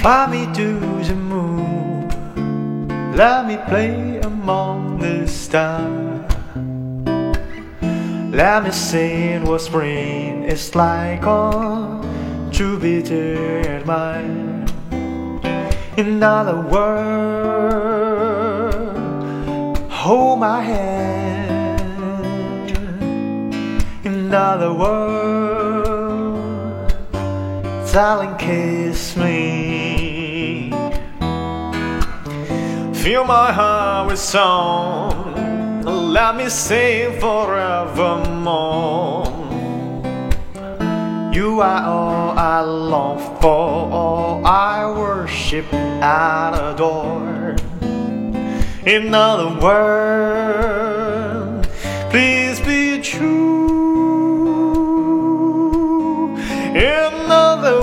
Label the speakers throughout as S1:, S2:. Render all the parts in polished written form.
S1: Fly me to the moon, let me play among the stars. Let me sing what spring is like on Jupiter and Mars. In other words, hold my hand. In other words, darling, kiss me. Fill my heart with song, let me sing forevermore. You are all I long for, all I worship and adore. In other words, please be true. In other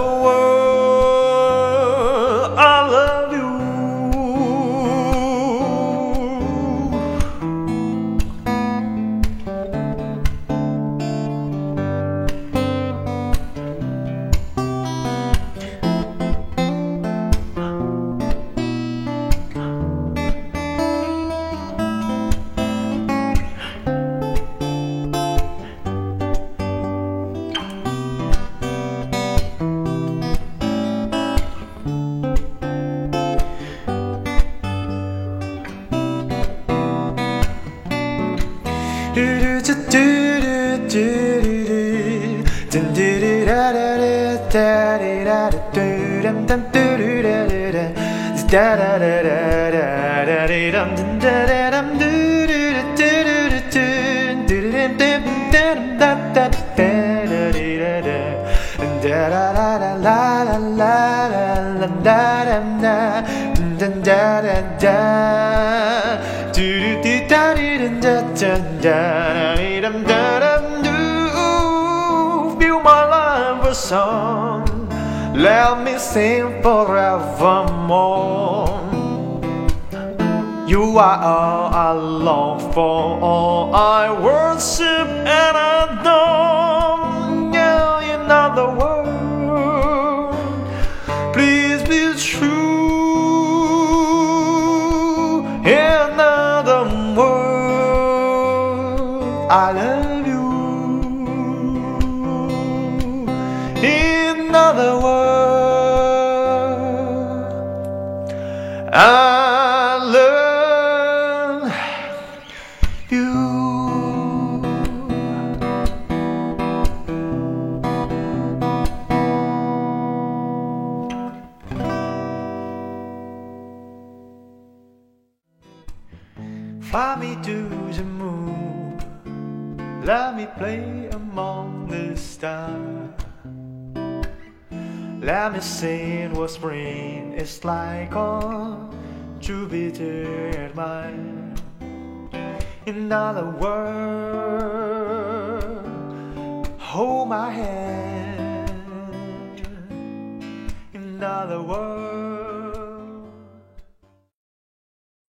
S1: words, I love you. Feel my life a song, let me sing forevermore. You are all I long for, all I worship and adore. Yeah, in other words, please be true. In other words, I love you. In other words, I love you. Fly me to the moon, let me play among the stars. Let me sing what spring is like on Jupiter and Mars. In other words, hold my hand. In other words,